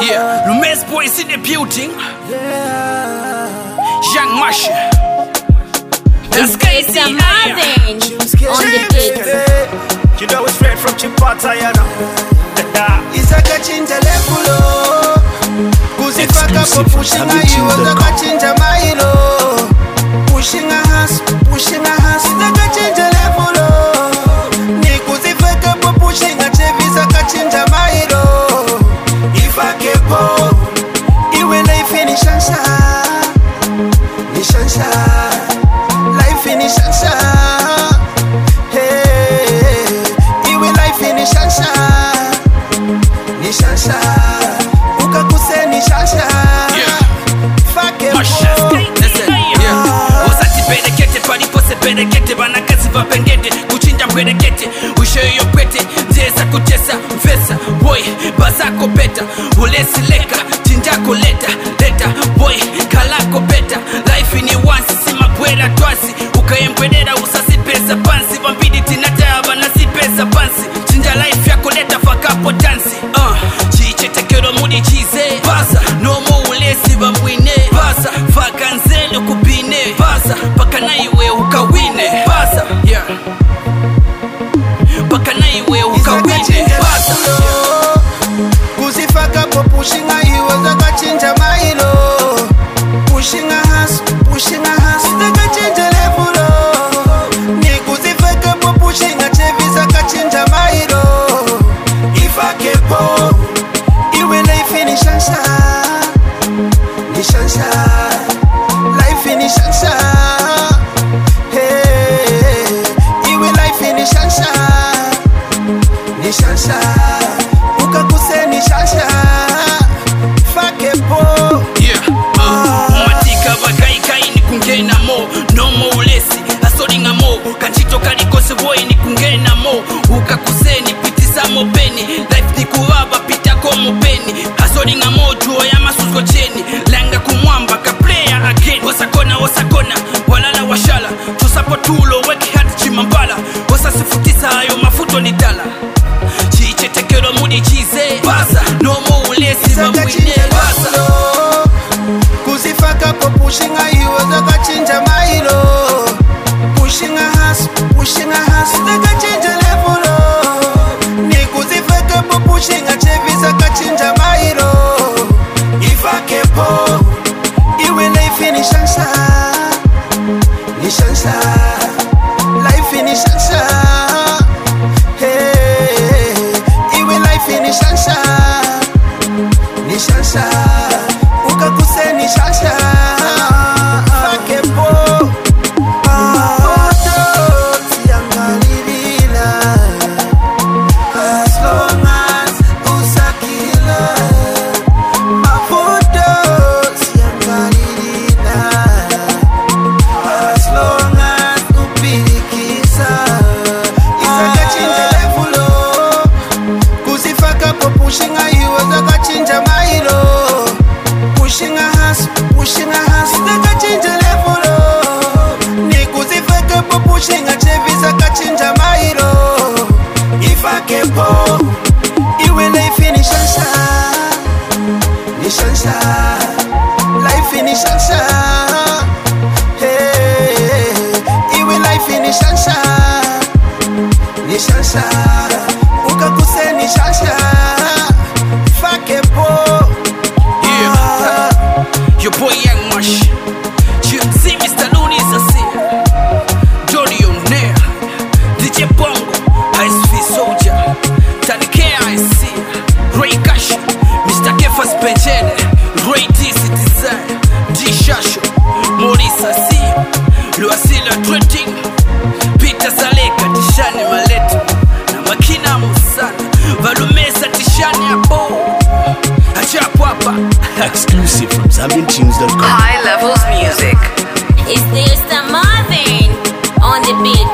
Yeah, Lumez boys in the building. Young Mash. That's crazy. Marvin on the beat. You know it's straight from Chipata, you know. Isaka chinja lefulo kuzifaka po pushing ayo Isaka chinja mailo pushing a has Isaka chinja lefulo ni kuzifaka po pushing a chevi Isaka chinja mailo ifake po iwe life ni shansha life ni shansha iwe life ni shansha Nishansha, ukakuse nishansha. Fake po. Listen, yeah. Wasati pedekete, palipose pedekete, banakazi vapengete, kuchinja mpedekete, usheyo pete, nzeza kutesa, mfesa, boy, bazako beta, ulesi leka, chinjako leta, boy, kalako beta, life ni once, sima kwela twasi, ukayempedera usasi pesa pansi, vampidi tinata yaba nasi pesa pansi, chinja life yako leta fakapo dansi, chichetekero mudi chize, baza, nomo ulesi vambwine, baza, vakanzelo kupine, baza, paka na iwe ukawine, baza, yeah, paka na iwe ukawine, baza, kuzifaka po pushing ayo Isaka chinja mailo pushing a has Isaka chinja lefulo ni kuzifaka po pushing a chevi Isaka chinja mailo ifake po iwe life ni shansha life ni shansha iwe life ni shansha ukakuse ni shansha fake po matika bakaikai ni kungena mo nomo ulesi asoringa mo kanchito kalikose boy ni kungena mo ukakuseni pitisa mo beni life ni kuwaba pita komo beni asoringa mo juo ya masusko cheni langa kumwamba ka player again wasakona walala washala tusapotulo weki hati chimambala wasasifutisa hayo mafuto ni dala chichetekero mudi chize baza nomo ulesi vambwine baza kuzifaka po pushing ayo Isaka chinja mailo pushing a has Isaka chinja lefulo ni kuzifaka po pushing a chevi Isaka chinja mailo ifake po iwe life ni shansha life ni shansha iwe life ni shansha ukakuse ni shansha fake po tiangalilila as long as usakila mafudo tiangalilila as long as upilikiza Isaka chinja lefulo kuzifaka po pushing ayo Isaka chinja mailo pushing a has Isaka chinja lefulo ni kuzifaka po pushing a chevi Isaka chinja mailo ifake po iwe life ni shansha life ni shansha iwe life ni shansha ukakuse ni shansha fake po your boy Young Mash, see Mr. Looney's a see, Jody on there, DJ Bongo, ISV Soldier, Tani K I see, Ray Cash, Mr. Kefas Benjene, Ray DC Design, G Shasho, Maurice Asi, Luasila Trading, Peter Zaleka, Tishani Maleto, na Makina Musana, Valumesa Tishani Abo. Exclusive from ZambianTunes.com. High Levels Music. It's Mr. Marvin on the beat.